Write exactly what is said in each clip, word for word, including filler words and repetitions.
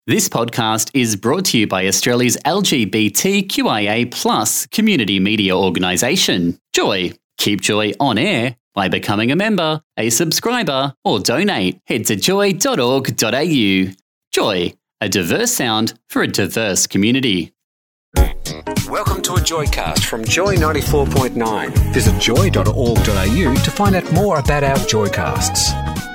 This podcast is brought to you by Australia's L G B T Q I A plus community media organisation, Joy. Keep Joy on air by becoming a member, a subscriber, or donate. Head to joy dot org dot a u. Joy, a diverse sound for a diverse community. Welcome to a Joycast from Joy ninety-four point nine. Visit joy dot org dot a u to find out more about our Joycasts.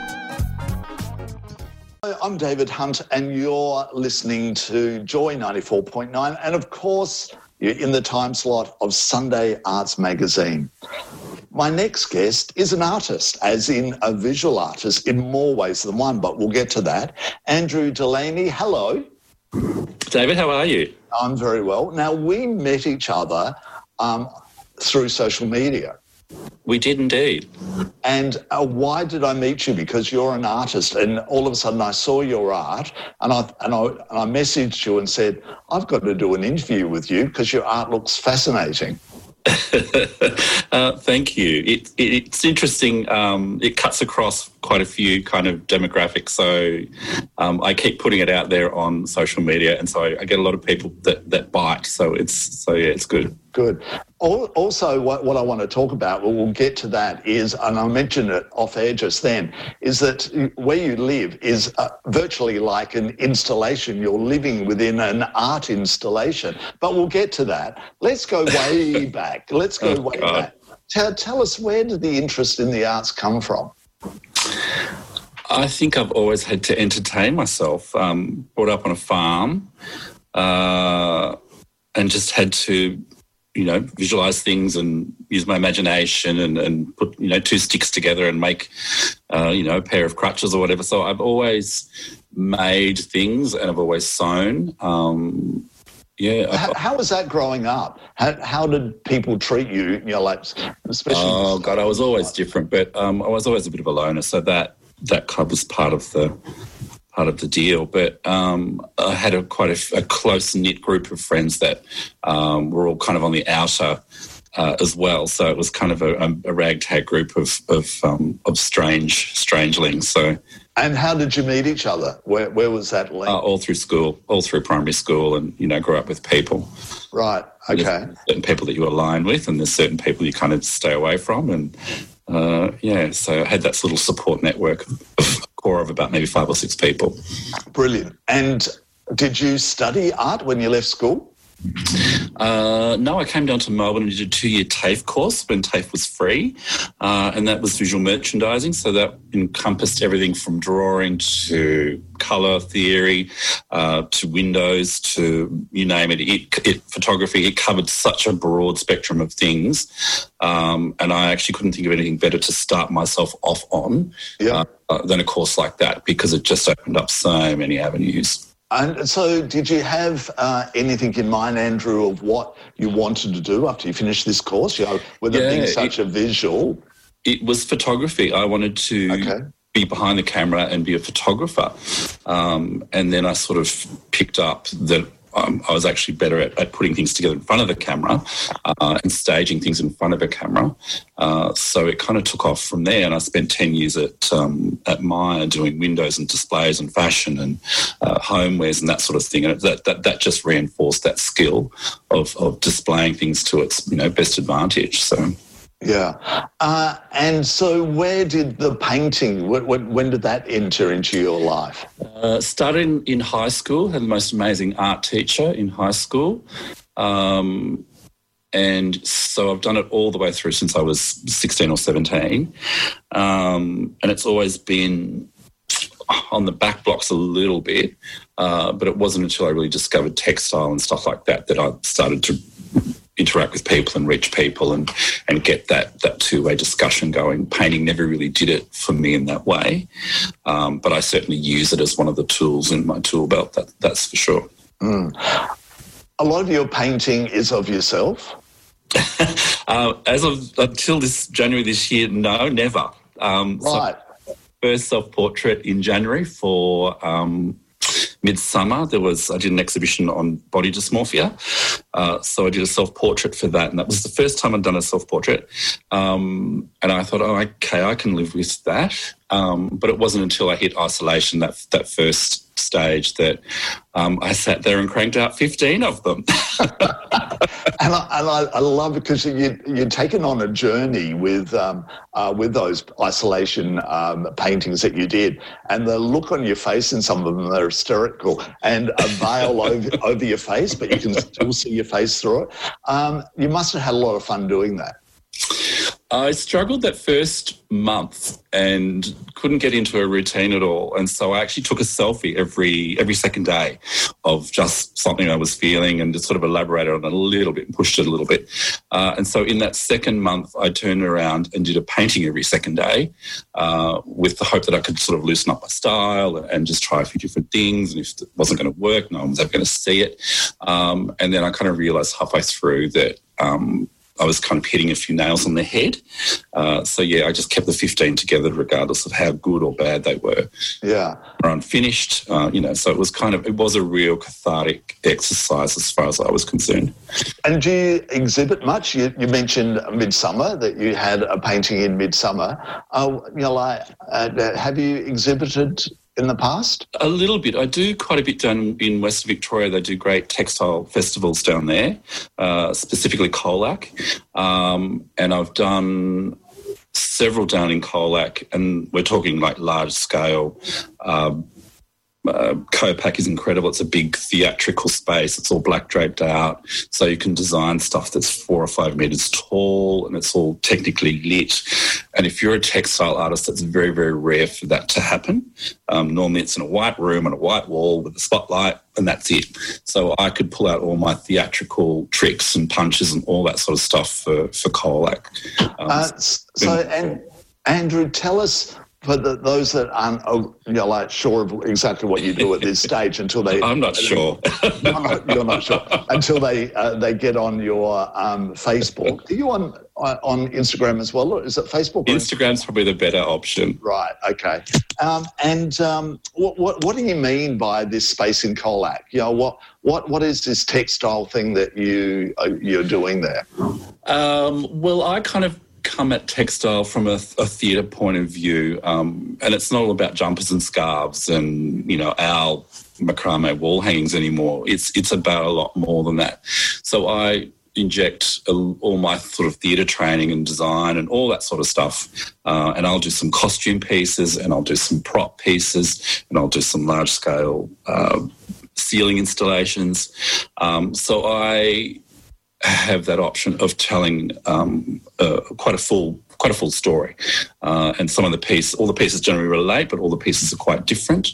I'm David Hunt and you're listening to Joy ninety-four point nine, and of course you're in the time slot of Sunday Arts Magazine. My next guest is an artist, as in a visual artist in more ways than one, but we'll get to that. Andrew Delaney, hello. David, how are you? I'm very well. Now, we met each other um, through social media. We did indeed. And uh, why did I meet you? Because you're an artist, and all of a sudden I saw your art, and I and I, and I messaged you and said, I've got to do an interview with you because your art looks fascinating. uh, thank you. It, it, it's interesting. Um, it cuts across quite a few kind of demographics. So um, I keep putting it out there on social media, and so I, I get a lot of people that, that bite. So it's so yeah, it's good. Good. Also, what, what I want to talk about, well, we'll get to that, is, and I mentioned it off air just then, is that where you live is uh, virtually like an installation. You're living within an art installation. But we'll get to that. Let's go way back. Let's go oh, way God. back. Tell, tell us, where did the interest in the arts come from? I think I've always had to entertain myself. Um, brought up on a farm uh, and just had to, you know, visualise things and use my imagination and, and put, you know, two sticks together and make, uh, you know, a pair of crutches or whatever. So I've always made things and I've always sewn. Um, yeah. How, how was that growing up? How, how did people treat you? You know, like, especially. Oh God, I was always different, but um, I was always a bit of a loner. So that that club was part of the. part of the deal, but um, I had a quite a, a close-knit group of friends that um, were all kind of on the outer uh, as well. So it was kind of a, a ragtag group of of, um, of strange strangelings. So, and how did you meet each other? Where where was that link? Uh, all through school, all through primary school, and you know, grew up with people. Right. Okay. There's certain people that you align with, and there's certain people you kind of stay away from, and uh, yeah. So I had that little support network of core of about maybe five or six people. Brilliant. And did you study art when you left school? Uh, no, I came down to Melbourne and did a two-year TAFE course when TAFE was free, uh, and that was visual merchandising. So that encompassed everything from drawing to colour theory uh, to windows to you name it. It, it. Photography. It covered such a broad spectrum of things, um, and I actually couldn't think of anything better to start myself off on yeah. uh, than a course like that, because it just opened up so many avenues. And so did you have uh, anything in mind, Andrew, of what you wanted to do after you finished this course? You know, with it yeah, being such it, a visual. It was photography. I wanted to okay. be behind the camera and be a photographer. Um, and then I sort of picked up that um, I was actually better at, at putting things together in front of the camera uh, and staging things in front of a camera. Uh, so it kind of took off from there, and I spent ten years at um, at Myer doing windows and displays and fashion and uh, homewares and that sort of thing. And that, that that just reinforced that skill of of displaying things to its you know best advantage. So. Yeah. Uh, and so where did the painting, when, when did that enter into your life? Uh, started in, in high school, had the most amazing art teacher in high school. Um, and so I've done it all the way through since I was sixteen or seventeen. Um, and it's always been on the back blocks a little bit, uh, but it wasn't until I really discovered textile and stuff like that that I started to interact with people and reach people and, and get that, that two-way discussion going. Painting never really did it for me in that way, um, but I certainly use it as one of the tools in my tool belt, that, that's for sure. Mm. A lot of your painting is of yourself? uh, as of until this January this year, no, never. Um, right. So first self-portrait in January for... Um, Midsummer, there was I did an exhibition on body dysmorphia, Uh, so I did a self-portrait for that, and that was the first time I'd done a self-portrait. Um, and I thought, oh, okay, I can live with that. Um, but it wasn't until I hit isolation, that that first stage, that um, I sat there and cranked out fifteen of them. And, I, and I, I love it because you, you're taken on a journey with um, uh, with those isolation um, paintings that you did, and the look on your face in some of them are hysterical, and a veil over, over your face, but you can still see your face through it. Um, you must have had a lot of fun doing that. I struggled that first month and couldn't get into a routine at all. And so I actually took a selfie every every second day of just something I was feeling and just sort of elaborated on it a little bit and pushed it a little bit. Uh, and so in that second month, I turned around and did a painting every second day uh, with the hope that I could sort of loosen up my style and just try a few different things. And if it wasn't going to work, no one was ever going to see it. Um, and then I kind of realised halfway through that um, I was kind of hitting a few nails on the head. Uh, so, yeah, I just kept the fifteen together regardless of how good or bad they were. Yeah. Or unfinished, uh, you know, so it was kind of, it was a real cathartic exercise as far as I was concerned. And do you exhibit much? You, you mentioned Midsummer, that you had a painting in Midsummer. Uh, you know, like, uh, have you exhibited in the past? A little bit. I do quite a bit down in Western Victoria. They do great textile festivals down there, uh, specifically Colac. Um, and I've done several down in Colac, and we're talking like large scale. Um, Uh, Copac is incredible. It's a big theatrical space. It's all black draped out. So you can design stuff that's four or five metres tall, and it's all technically lit. And if you're a textile artist, it's very, very rare for that to happen. Um, normally it's in a white room and a white wall with a spotlight, and that's it. So I could pull out all my theatrical tricks and punches and all that sort of stuff for, for Colac. Um, uh, so, and Andrew, tell us, for the, those that aren't you know, like sure of exactly what you do at this stage, until they... I'm not sure. You're not, you're not sure. Until they uh, they get on your um, Facebook. Are you on on Instagram as well, or is it Facebook? Instagram's probably the better option. Right, okay. Um, and um, what, what what do you mean by this space in Colac? You know, what what what is this textile thing that you uh, you're doing there? Um, well, I kind of come at textile from a, a theatre point of view, um, and it's not all about jumpers and scarves and, you know, our macrame wall hangings anymore. It's it's about a lot more than that. So I inject a, all my sort of theatre training and design and all that sort of stuff, uh, and I'll do some costume pieces, and I'll do some prop pieces, and I'll do some large-scale uh, ceiling installations. Um, so I have that option of telling um, uh, quite a full quite a full story. Uh, and some of the pieces, all the pieces generally relate, but all the pieces are quite different.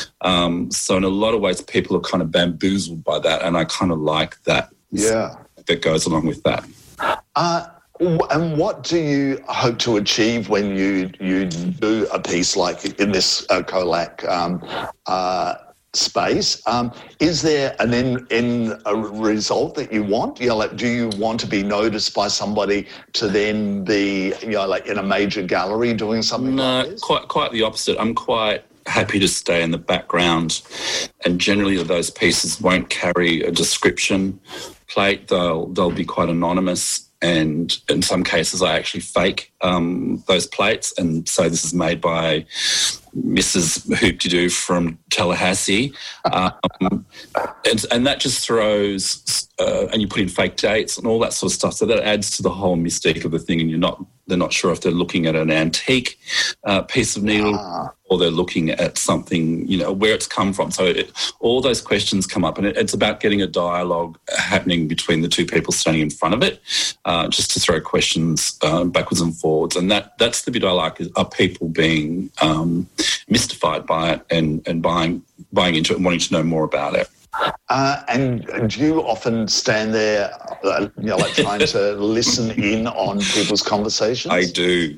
Um, so in a lot of ways, people are kind of bamboozled by that, and I kind of like that. Yeah. That goes along with that. Uh, and what do you hope to achieve when you, you do a piece like in this uh, Colac um, uh space? Um, is there an end, end a result that you want? You know, like, do you want to be noticed by somebody to then be, you know, like in a major gallery doing something no, like this? No, quite, quite the opposite. I'm quite happy to stay in the background, and generally those pieces won't carry a description plate. They'll, they'll be quite anonymous. And in some cases, I actually fake um, those plates and say this is made by Missus Hoop-de-Doo from Tallahassee. Um, and, and that just throws, uh, and you put in fake dates and all that sort of stuff. So that adds to the whole mystique of the thing, and you're not, they're not sure if they're looking at an antique uh, piece of needle ah. or they're looking at something, you know, where it's come from. So it, all those questions come up, and it, it's about getting a dialogue happening between the two people standing in front of it, uh, just to throw questions uh, backwards and forwards. And that that's the bit I like, is are people being um, mystified by it and, and buying buying into it and wanting to know more about it. Uh, and do you often stand there, uh, you know, like trying to listen in on people's conversations? I do.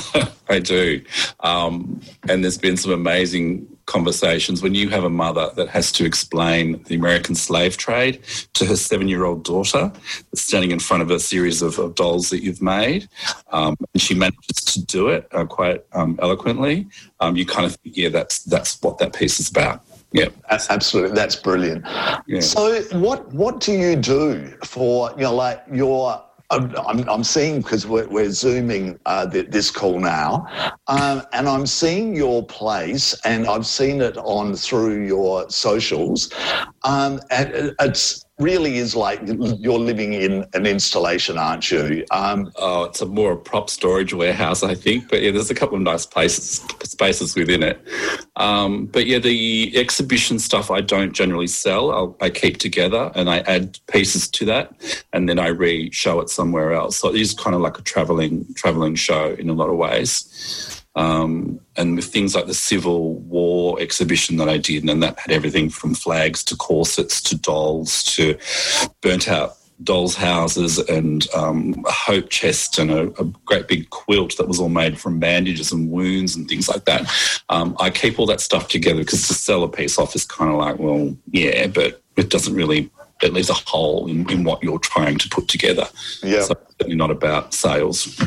I do. Um, and there's been some amazing conversations when you have a mother that has to explain the American slave trade to her seven-year-old daughter that's standing in front of a series of, of dolls that you've made, um, and she manages to do it uh, quite um, eloquently. Um, you kind of think, yeah, that's that's what that piece is about. Yeah, absolutely. That's brilliant. Yeah. So, what what do you do for you know like your? I'm I'm seeing because we're, we're zooming uh, this call now, um, and I'm seeing your place, and I've seen it on through your socials, um, and it's. Really is like you're living in an installation, aren't you? Um, oh, it's a more a prop storage warehouse, I think. But yeah, there's a couple of nice places spaces within it. Um, but yeah, the exhibition stuff I don't generally sell. I'll, I keep together and I add pieces to that, and then I re-show it somewhere else. So it is kind of like a travelling travelling show in a lot of ways. Um, and with things like the Civil War exhibition that I did, and that had everything from flags to corsets to dolls to burnt-out dolls' houses and um, a hope chest and a, a great big quilt that was all made from bandages and wounds and things like that. Um, I keep all that stuff together because to sell a piece off is kind of like, well, yeah, but it doesn't really... It leaves a hole in, in what you're trying to put together. Yeah. So it's certainly not about sales.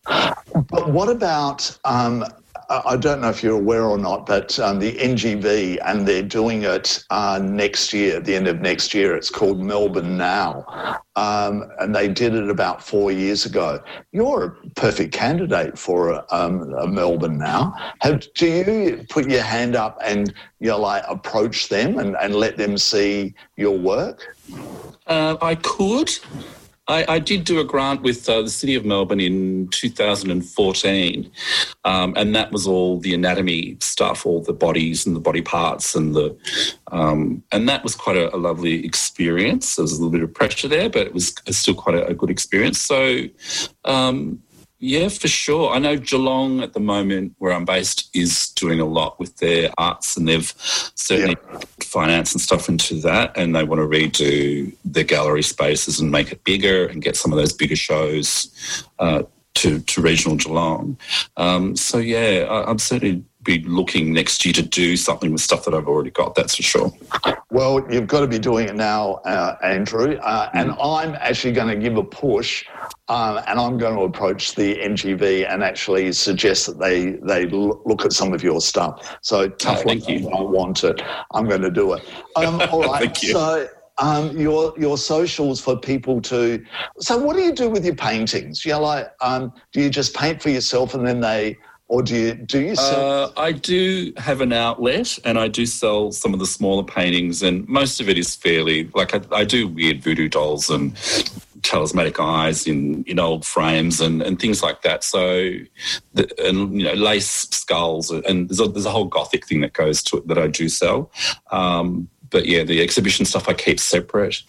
But what about, um, I don't know if you're aware or not, but um, the N G V, and they're doing it uh, next year, at the end of next year. It's called Melbourne Now, um, and they did it about four years ago. You're a perfect candidate for a, um, a Melbourne Now. Have, do you put your hand up and you know, like approach them and, and let them see your work? Uh, I could. I, I did do a grant with uh, the City of Melbourne in two thousand fourteen, um, and that was all the anatomy stuff, all the bodies and the body parts, and the um, and that was quite a, a lovely experience. There was a little bit of pressure there, but it was still quite a, a good experience. So, um, yeah, for sure. I know Geelong at the moment, where I'm based, is doing a lot with their arts, and they've certainly yeah. put finance and stuff into that, and they want to redo their gallery spaces and make it bigger and get some of those bigger shows uh, to, to regional Geelong. Um, so, yeah, I, I'm certainly be looking next year to do something with stuff that I've already got, that's for sure. Well, you've got to be doing it now, uh, Andrew, uh, and I'm actually going to give a push um, and I'm going to approach the N G V and actually suggest that they, they look at some of your stuff. So tough oh, thank one, you. I want it. I'm going to do it. Um, all right, thank you. So um, your your socials for people to... So what do you do with your paintings? You know, like, um, do you just paint for yourself and then they... Or do you do you sell? Uh, I do have an outlet, and I do sell some of the smaller paintings, and most of it is fairly like I, I do weird voodoo dolls and talismanic eyes in, in old frames and, and things like that. So, the, and you know, lace skulls, and there's a, there's a whole gothic thing that goes to it that I do sell. Um, But, yeah, the exhibition stuff I keep separate.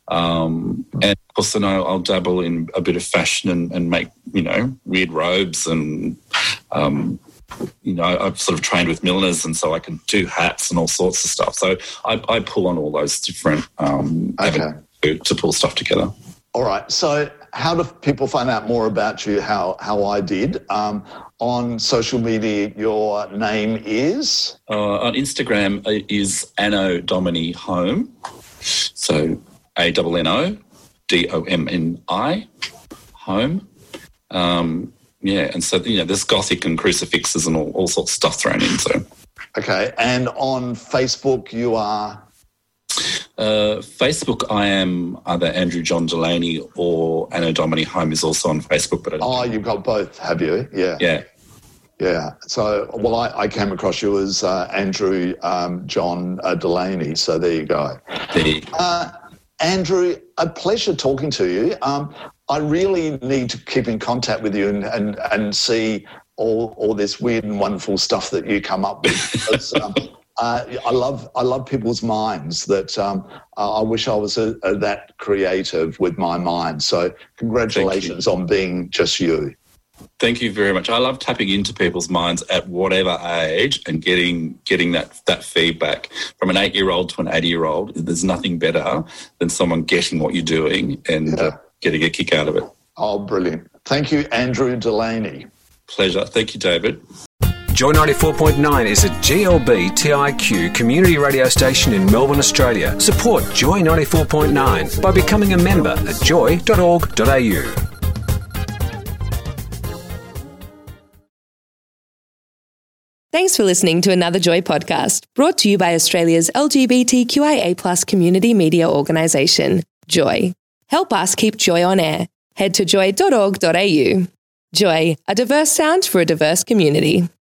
Um, and, of course, then I'll, I'll dabble in a bit of fashion and, and make, you know, weird robes and, um, you know, I've sort of trained with milliners, and so I can do hats and all sorts of stuff. So I, I pull on all those different um, okay. to, to pull stuff together. All right. So how do people find out more about you, how, how I did? Um, on social media, your name is? Uh, on Instagram is Anno Domini Home. So A N N O D O M N I, Home. Um, yeah, and so, you know, there's Gothic and crucifixes and all, all sorts of stuff thrown in. So, okay. And on Facebook, you are? Uh, Facebook, I am either Andrew John Delaney or Anno Domini Home is also on Facebook. But I don't oh, you've got both, have you? Yeah. Yeah. Yeah. So, well, I, I came across you as uh, Andrew um, John uh, Delaney. So there you go. There you go. Uh, Andrew, a pleasure talking to you. Um, I really need to keep in contact with you and, and, and see all, all this weird and wonderful stuff that you come up with. Because, um, uh, I love I love people's minds. That um, uh, I wish I was a, a, that creative with my mind. So congratulations on being just you. Thank you very much. I love tapping into people's minds at whatever age and getting getting that that feedback from an eight-year-old to an eighty-year-old. There's nothing better than someone getting what you're doing and yeah. uh, getting a kick out of it. Oh, brilliant. Thank you, Andrew Delaney. Pleasure. Thank you, David. Joy ninety-four point nine is a G L B T I Q community radio station in Melbourne, Australia. Support Joy ninety-four point nine by becoming a member at joy dot org dot a u. Thanks for listening to another Joy podcast, brought to you by Australia's L G B T Q I A plus community media organisation, Joy. Help us keep Joy on air. Head to joy dot org dot a u. Joy, a diverse sound for a diverse community.